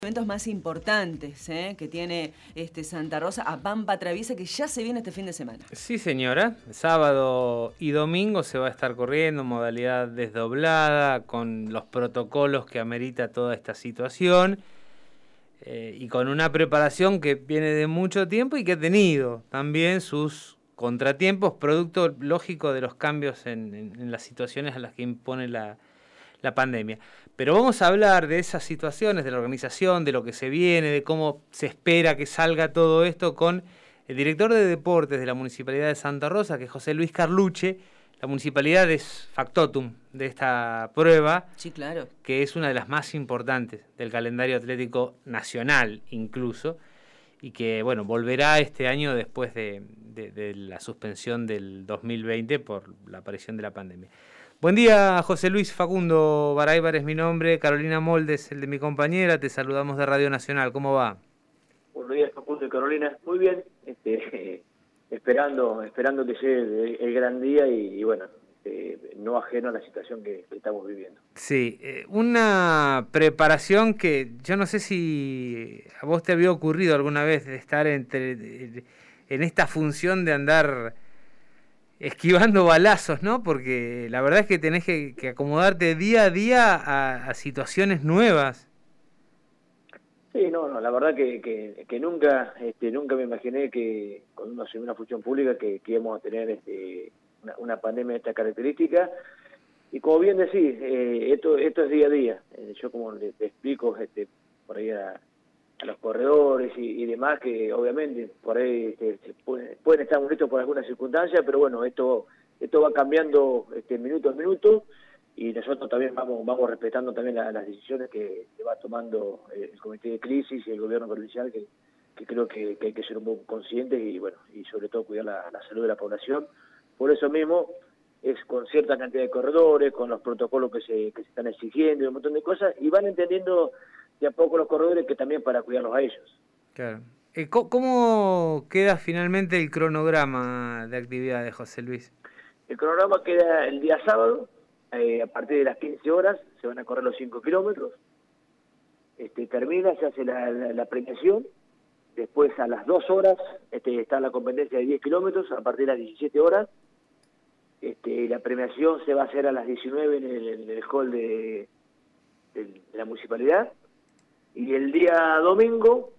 Eventos más importantes que tiene Santa Rosa a Pampa Traviesa, que ya se viene este fin de semana. Sí, señora. Sábado y domingo se va a estar corriendo, modalidad desdoblada, con los protocolos que amerita toda esta situación y con una preparación que viene de mucho tiempo y que ha tenido también sus contratiempos, producto lógico de los cambios en las situaciones a las que impone la pandemia. Pero vamos a hablar de esas situaciones, de la organización, de lo que se viene, de cómo se espera que salga todo esto con el director de deportes de la Municipalidad de Santa Rosa, que es José Luis Carluche. La municipalidad es factotum de esta prueba, sí, claro, que es una de las más importantes del calendario atlético nacional incluso, y que bueno volverá este año después de la suspensión del 2020 por la aparición de la pandemia. Buen día, José Luis. Facundo Baraybar es mi nombre, Carolina Moldes, el de mi compañera. Te saludamos de Radio Nacional. ¿Cómo va? Buenos días, Facundo y Carolina. Muy bien, esperando que llegue el gran día y bueno, no ajeno a la situación que estamos viviendo. Sí, una preparación que yo no sé si a vos te había ocurrido alguna vez de estar en esta función de andar esquivando balazos, ¿no? Porque la verdad es que tenés que acomodarte día a día a situaciones nuevas. Sí, no, la verdad que nunca me imaginé que con una función pública que íbamos a tener una pandemia de esta característica. Y como bien decís, esto es día a día. Yo como le explico por ahí a los corredores y demás, que obviamente por ahí pueden estar molestos por alguna circunstancia, pero bueno, esto va cambiando minuto a minuto y nosotros también vamos respetando también las decisiones que va tomando el Comité de Crisis y el Gobierno Provincial, que creo que hay que ser un poco conscientes y bueno, y sobre todo cuidar la salud de la población. Por eso mismo es con cierta cantidad de corredores, con los protocolos que se están exigiendo y un montón de cosas, y van entendiendo de a poco los corredores que también para cuidarlos a ellos. Claro. ¿Cómo queda finalmente el cronograma de actividades, José Luis? El cronograma queda el día sábado, a partir de las 15 horas, se van a correr los 5 kilómetros, termina, se hace la premiación, después a las 2 horas está la competencia de 10 kilómetros, a partir de las 17 horas, la premiación se va a hacer a las 19 en el hall de la municipalidad, y el día domingo,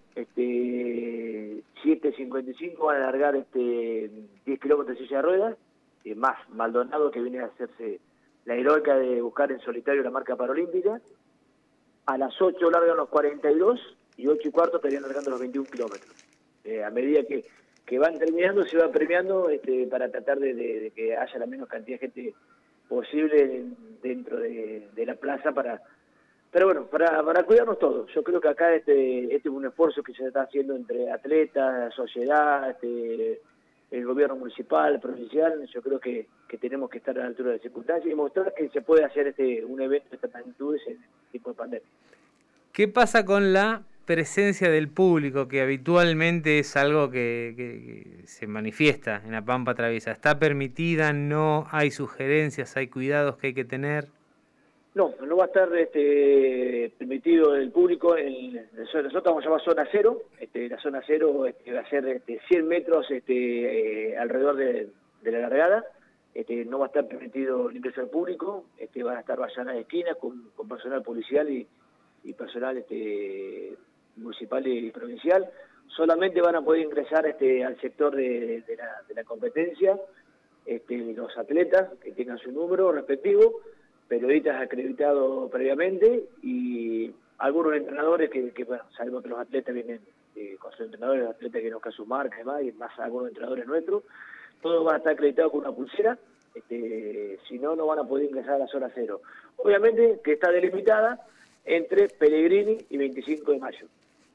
7:55 van a largar 10 kilómetros de silla de ruedas, más Maldonado, que viene a hacerse la heroica de buscar en solitario la marca paralímpica. A las 8 largan los 42 y 8:15 estarían largando los 21 kilómetros. A medida que van terminando, se va premiando para tratar de que haya la menos cantidad de gente posible dentro de la plaza pero bueno, para cuidarnos todos. Yo creo que acá este es un esfuerzo que se está haciendo entre atletas, sociedad, el gobierno municipal, provincial. Yo creo que tenemos que estar a la altura de las circunstancias y mostrar que se puede hacer un evento de esta magnitud en tipo de pandemia. ¿Qué pasa con la presencia del público, que habitualmente es algo que se manifiesta en la Pampa Traviesa? ¿Está permitida? ¿No? ¿Hay sugerencias? ¿Hay cuidados que hay que tener? No va a estar permitido el público. Nosotros vamos a llamar zona cero. La zona cero va a ser 100 metros alrededor de la largada. No va a estar permitido el ingreso al público. Van a estar vallanas de esquinas con personal policial y personal municipal y provincial. Solamente van a poder ingresar al sector de la competencia los atletas que tengan su número respectivo, periodistas acreditados previamente y algunos entrenadores que bueno, sabemos que los atletas vienen con sus entrenadores, los atletas que nos caen sus marcas y más algunos entrenadores nuestros. Todos van a estar acreditados con una pulsera, si no van a poder ingresar a la zona cero. Obviamente que está delimitada entre Pellegrini y 25 de mayo.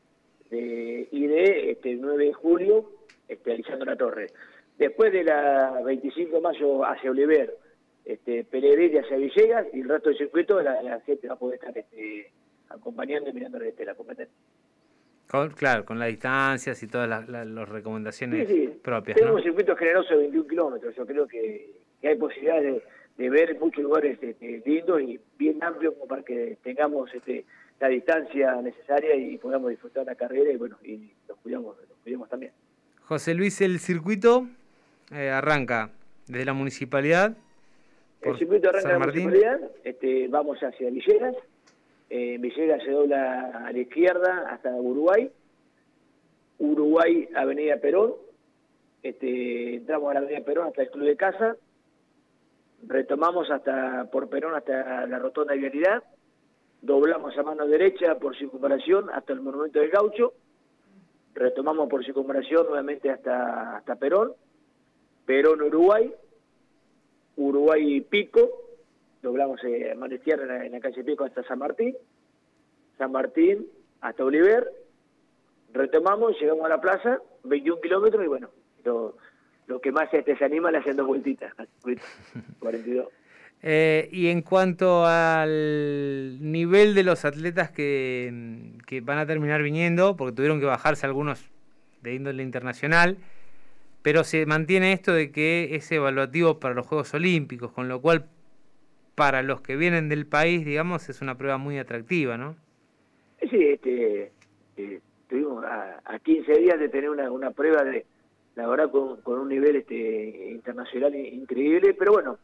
Y de 9 de julio, Lisandro La Torre. Después de la 25 de mayo hacia Oliver, Pellegrini hacia Villegas, y el resto del circuito la gente va a poder estar acompañando y mirando la competencia. Claro, con las distancias y todas las recomendaciones propias. Tenemos ¿no? un circuito generoso de 21 kilómetros. Yo creo que hay posibilidades de ver muchos lugares lindos y bien amplios como para que tengamos la distancia necesaria y podamos disfrutar la carrera y bueno, y los cuidamos también. José Luis, el circuito arranca desde la municipalidad. El circuito arranca en la municipalidad, vamos hacia Villegas. Villegas se dobla a la izquierda hasta Uruguay. Uruguay, Avenida Perón. Entramos a la Avenida Perón hasta el Club de Casa. Retomamos por Perón hasta la Rotonda de Vialidad. Doblamos a mano derecha por circunvalación hasta el Monumento del Gaucho. Retomamos por circunvalación nuevamente hasta Perón. Perón, Uruguay. Uruguay, Pico. Doblamos a mano izquierda en la calle Pico hasta San Martín. San Martín hasta Oliver. Retomamos, llegamos a la plaza, 21 kilómetros y bueno, lo que más se anima le hacen 2 vueltitas, 42. Y en cuanto al nivel de los atletas que van a terminar viniendo, porque tuvieron que bajarse algunos de índole internacional, pero se mantiene esto de que es evaluativo para los Juegos Olímpicos, con lo cual para los que vienen del país, digamos, es una prueba muy atractiva, ¿no? Sí, estuvimos a 15 días de tener una prueba la verdad con un nivel internacional increíble, pero bueno,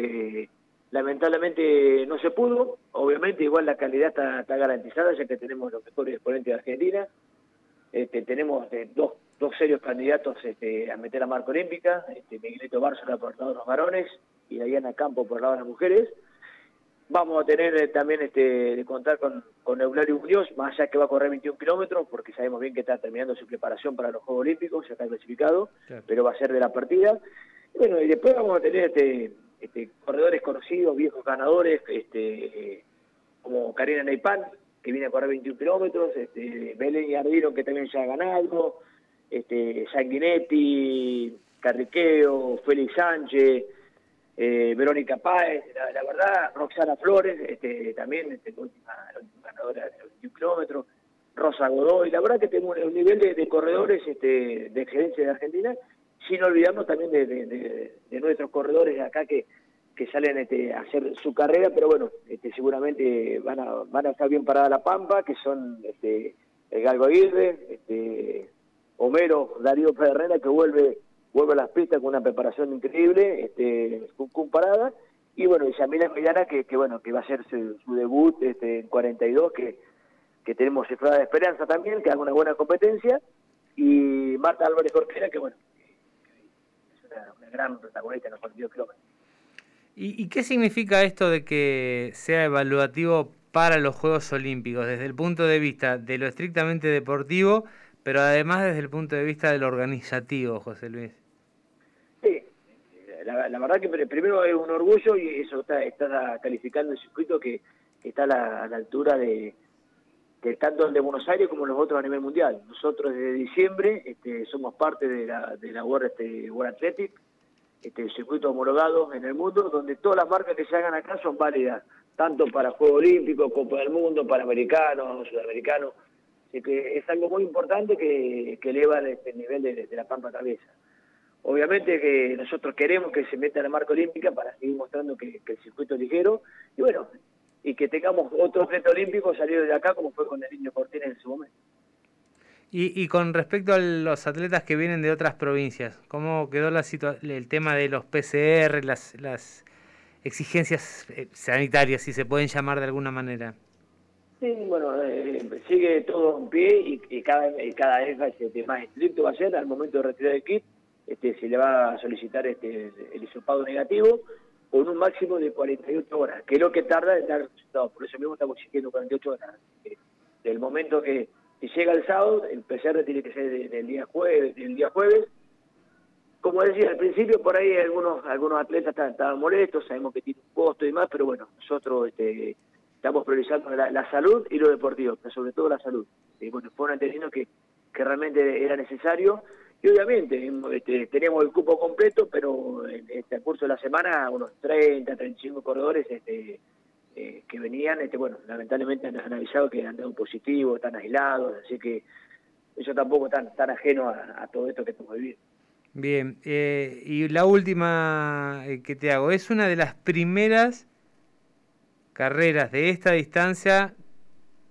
lamentablemente no se pudo. Obviamente igual la calidad está garantizada, ya que tenemos los mejores exponentes de Argentina. Tenemos dos serios candidatos a meter la marca olímpica, Miguelito Bárzola por el lado de los varones y Diana Campo por el lado de las mujeres. Vamos a tener también de contar con Eulario Muñoz, más allá que va a correr 21 kilómetros, porque sabemos bien que está terminando su preparación para los Juegos Olímpicos, ya está clasificado, claro, pero va a ser de la partida. Y bueno, y después vamos a tener corredores conocidos, viejos ganadores, como Karina Neipan, que viene a correr 21 kilómetros, Belén Yardino, que también ya ha ganado, Sanguinetti, Carriqueo, Félix Sánchez, Verónica Páez, la verdad, Roxana Flores, también la última ganadora de los 21 kilómetros, Rosa Godoy, la verdad que tenemos un nivel de corredores de excelencia de Argentina, sin olvidarnos también de nuestros corredores acá que salen a hacer su carrera, pero bueno, seguramente van a estar bien parada la Pampa, que son el Galgo Aguirre, Homero Darío Pedernera, que vuelve a las pistas con una preparación increíble, con parada, y bueno, y Yamila Millana, que va a hacer su debut en 42, que tenemos cifrada de esperanza también, que haga una buena competencia, y Marta Álvarez Jorquera, que bueno, es una gran protagonista en los 42 kilómetros. ¿Y qué significa esto de que sea evaluativo para los Juegos Olímpicos, desde el punto de vista de lo estrictamente deportivo, pero además desde el punto de vista de lo organizativo, José Luis? Sí, la verdad que primero es un orgullo y eso está calificando el circuito que está a la altura de tanto el de Buenos Aires como los otros a nivel mundial. Nosotros desde diciembre somos parte de la World Athletic, circuito homologado en el mundo, donde todas las marcas que se hagan acá son válidas, tanto para Juegos Olímpicos, Copa del Mundo, Panamericanos, Sudamericanos. Así que es algo muy importante que eleva el nivel de la Pampa Traviesa. Obviamente que nosotros queremos que se meta la marca olímpica para seguir mostrando que el circuito es ligero, y bueno, y que tengamos otro atleta olímpico salido de acá, como fue con el Niño Cortines en su momento. Y con respecto a los atletas que vienen de otras provincias, ¿cómo quedó el tema de los PCR, las exigencias sanitarias, si se pueden llamar de alguna manera? Sí, bueno, sigue todo en pie y cada vez más estricto va a ser al momento de retirar el kit. Se le va a solicitar el hisopado negativo con un máximo de 48 horas, que es lo que tarda en dar resultados. Por eso mismo estamos exigiendo 48 horas. Del momento que llega el sábado, el PCR tiene que ser del día jueves. Como decía al principio, por ahí algunos atletas estaban molestos, sabemos que tiene un costo y demás, pero bueno, nosotros estamos priorizando la salud y lo deportivo, pero sobre todo la salud. Bueno, fueron entendiendo que realmente era necesario, y obviamente teníamos el cupo completo, pero en el curso de la semana unos 35 corredores que venían, bueno, lamentablemente han avisado que han dado positivo, están aislados, así que eso tampoco tan ajeno a todo esto que estamos viviendo. Bien, y la última que te hago, es una de las primeras carreras de esta distancia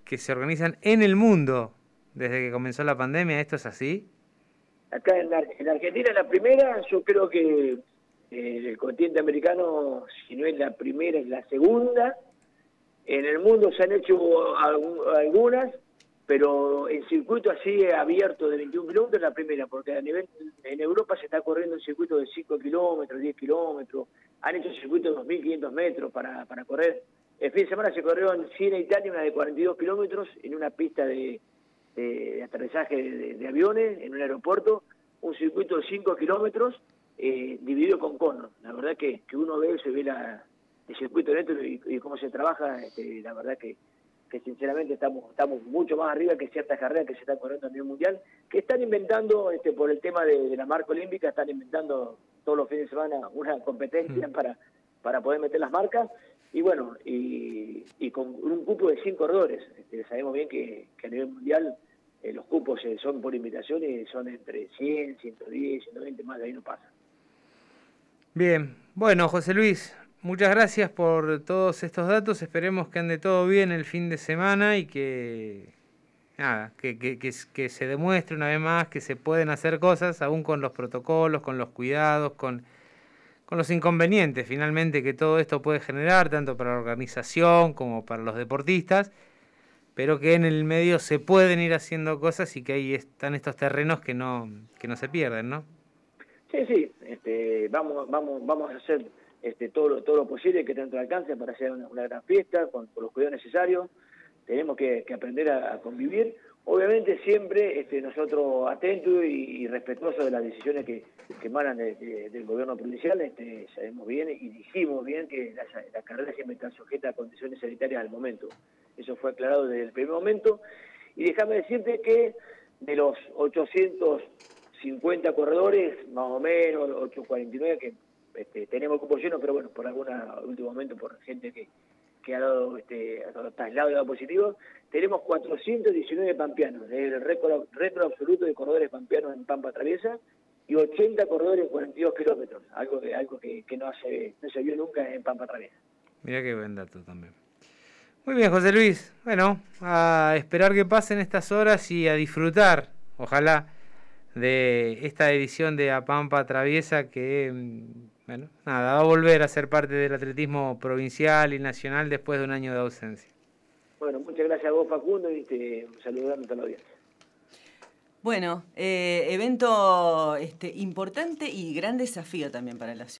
que se organizan en el mundo desde que comenzó la pandemia. ¿Esto es así? Acá en Argentina la primera, yo creo que el continente americano, si no es la primera, es la segunda. En el mundo se han hecho algunas, pero en circuito así abierto de 21 kilómetros la primera, porque en Europa se está corriendo un circuito de 5 kilómetros, 10 kilómetros, han hecho circuitos de 2.500 metros para correr. El fin de semana se corrió en Siena, Italia, una de 42 kilómetros, en una pista de aterrizaje de aviones, en un aeropuerto, un circuito de 5 kilómetros, dividido con conos. La verdad que uno ve eso y ve el circuito dentro y cómo se trabaja, la verdad que sinceramente estamos mucho más arriba que ciertas carreras que se están corriendo a nivel mundial, que están inventando, por el tema de la marca olímpica, están inventando todos los fines de semana una competencia para poder meter las marcas, y bueno, y con un cupo de 100 corredores. Sabemos bien que a nivel mundial los cupos son por invitación y son entre 100, 110, 120, más de ahí no pasa. Bien, bueno, José Luis, muchas gracias por todos estos datos. Esperemos que ande todo bien el fin de semana y que se demuestre una vez más que se pueden hacer cosas, aún con los protocolos, con los cuidados, con los inconvenientes finalmente que todo esto puede generar, tanto para la organización como para los deportistas, pero que en el medio se pueden ir haciendo cosas y que ahí están estos terrenos que no se pierden, ¿no? Sí, vamos a hacer todo lo posible que esté a nuestro alcance para hacer una gran fiesta con los cuidados necesarios. Tenemos que aprender a convivir. Obviamente siempre nosotros atentos y respetuosos de las decisiones que emanan del gobierno provincial. Sabemos bien y dijimos bien que las carreras siempre están sujetas a condiciones sanitarias al momento. Eso fue aclarado desde el primer momento. Y déjame decirte que de los 850 corredores, más o menos, 849, que tenemos cupo lleno, pero bueno, por alguna último momento, por gente que ha dado traslado y dado positivo, tenemos 419 pampeanos, el récord absoluto de corredores pampeanos en Pampa Traviesa, y 80 corredores en 42 kilómetros, algo que no se vio nunca en Pampa Traviesa. Mirá qué buen dato también. Muy bien, José Luis. Bueno, a esperar que pasen estas horas y a disfrutar, ojalá, de esta edición de A Pampa Traviesa que, bueno, nada, va a volver a ser parte del atletismo provincial y nacional después de un año de ausencia. Bueno, muchas gracias a vos, Facundo, y saludando a toda la audiencia. Bueno, evento importante y gran desafío también para la ciudad.